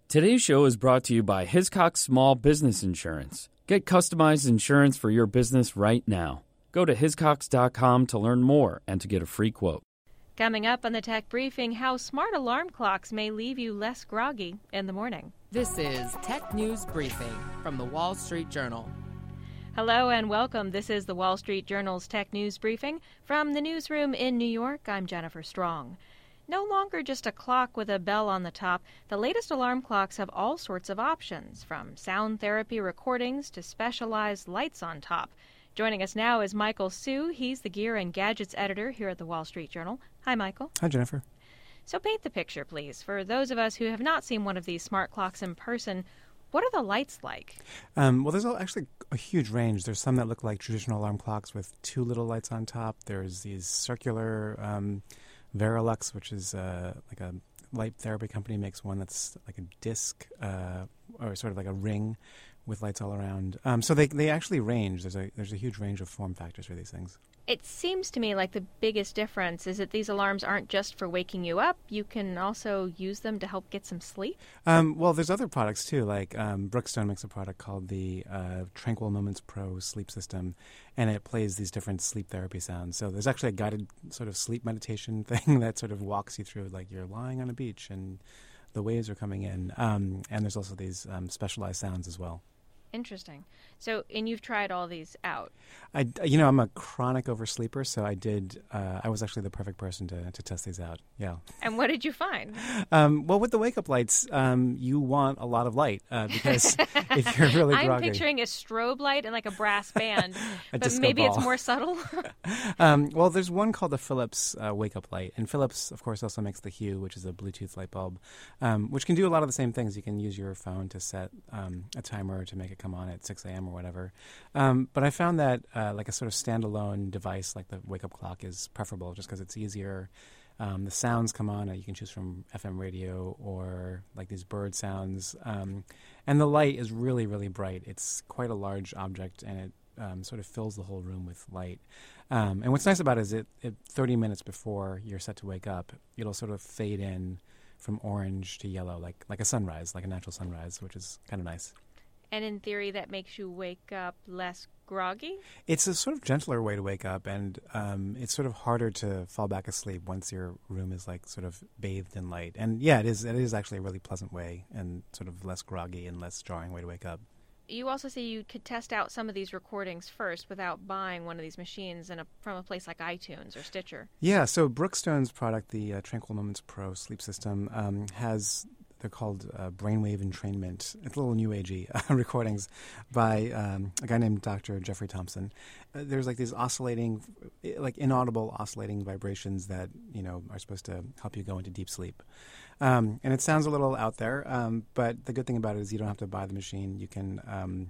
Today's show is brought to you by Hiscox Small Business Insurance. Get customized insurance for your business right now. Go to hiscox.com to learn more and to get a free quote. Coming up on the Tech Briefing, how smart alarm clocks may leave you less groggy in the morning. This is Tech News Briefing from the Wall Street Journal. Hello and welcome. This is the Wall Street Journal's Tech News Briefing. From the newsroom in New York, I'm Jennifer Strong. No longer just a clock with a bell on the top, the latest alarm clocks have all sorts of options, from sound therapy recordings to specialized lights on top. Joining us now is Michael Hsu. He's the Gear and Gadgets editor here at the Wall Street Journal. Hi, Michael. Hi, Jennifer. So paint the picture, please. For those of us who have not seen one of these smart clocks in person, what are the lights like? Well, there's actually a huge range. There's some that look like traditional alarm clocks with two little lights on top. There's these circular Verilux, which is like a light therapy company, makes one that's like a disc or sort of like a ring with lights all around. So they actually range. There's a huge range of form factors for these things. It seems to me like the biggest difference is that these alarms aren't just for waking you up. You can also use them to help get some sleep. Well, there's other products too. Like Brookstone makes a product called the Tranquil Moments Pro sleep system, and it plays these different sleep therapy sounds. So there's actually a guided sort of sleep meditation thing that sort of walks you through, like you're lying on a beach and the waves are coming in. And there's also these specialized sounds as well. Interesting. So, and you've tried all these out. I'm a chronic oversleeper, so I was actually the perfect person to test these out. Yeah. And what did you find? Well, with the wake-up lights, you want a lot of light because if you're really groggy. I'm picturing a strobe light and like a brass band, but maybe ball. It's more subtle. Well, there's one called the Philips wake-up light, and Philips, of course, also makes the Hue, which is a Bluetooth light bulb, which can do a lot of the same things. You can use your phone to set a timer to make it come on at 6 a.m. or whatever. But I found that like a sort of standalone device like the wake-up clock is preferable just because it's easier. The sounds come on. You can choose from FM radio or like these bird sounds. And the light is really, really bright. It's quite a large object, and it sort of fills the whole room with light. And what's nice about it is it 30 minutes before you're set to wake up, it'll sort of fade in from orange to yellow, like a sunrise, like a natural sunrise, which is kind of nice. And in theory, that makes you wake up less groggy? It's a sort of gentler way to wake up, and it's sort of harder to fall back asleep once your room is like sort of bathed in light. And yeah, it is actually a really pleasant way and sort of less groggy and less jarring way to wake up. You also say you could test out some of these recordings first without buying one of these machines from a place like iTunes or Stitcher. Yeah, so Brookstone's product, the Tranquil Moments Pro sleep system, they're called brainwave entrainment. It's a little new agey recordings by a guy named Dr. Jeffrey Thompson. There's like these oscillating, like inaudible oscillating vibrations that, are supposed to help you go into deep sleep. And it sounds a little out there, but the good thing about it is you don't have to buy the machine. You can,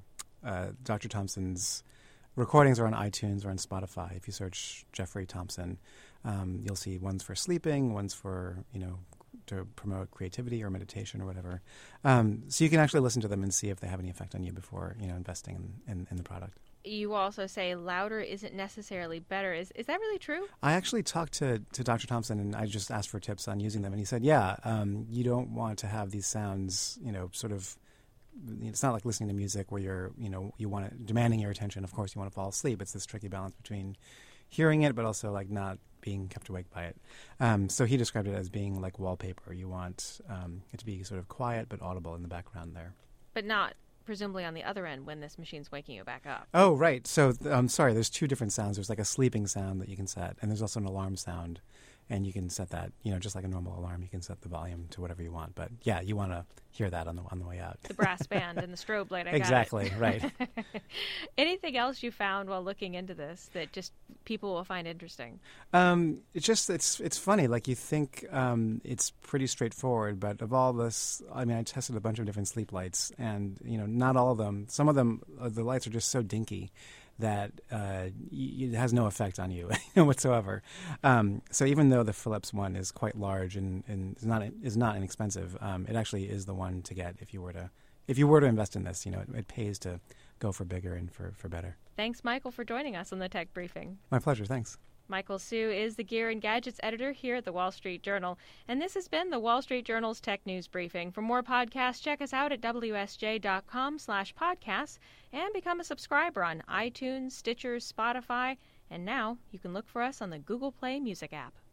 Dr. Thompson's recordings are on iTunes or on Spotify. If you search Jeffrey Thompson, you'll see ones for sleeping, ones for, to promote creativity or meditation or whatever. So you can actually listen to them and see if they have any effect on you before, investing in the product. You also say louder isn't necessarily better. Is that really true? I actually talked to Dr. Thompson, and I just asked for tips on using them. And he said, you don't want to have these sounds, sort of, it's not like listening to music where you're, you want it demanding your attention. Of course, you want to fall asleep. It's this tricky balance between hearing it, but also like not being kept awake by it. So he described it as being like wallpaper. You want it to be sort of quiet but audible in the background there. But not presumably on the other end when this machine's waking you back up. Oh, right. So I'm sorry, there's two different sounds. There's like a sleeping sound that you can set, and there's also an alarm sound. And you can set that, just like a normal alarm, you can set the volume to whatever you want. But yeah, you want to hear that on the way out. The brass band and the strobe light. Exactly, right. Anything else you found while looking into this that just people will find interesting? It's funny. Like you think it's pretty straightforward, but of all this, I tested a bunch of different sleep lights, and not all of them. Some of them, the lights are just so dinky that it has no effect on you whatsoever. So even though the Philips one is quite large and is not inexpensive, it actually is the one to get if you were to invest in this. It pays to go for bigger and for better. Thanks, Michael, for joining us on the Tech Briefing. My pleasure. Thanks. Michael Hsu is the Gear and Gadgets editor here at the Wall Street Journal, and this has been the Wall Street Journal's Tech News Briefing. For more podcasts, check us out at wsj.com/podcasts and become a subscriber on iTunes, Stitcher, Spotify, and now you can look for us on the Google Play Music app.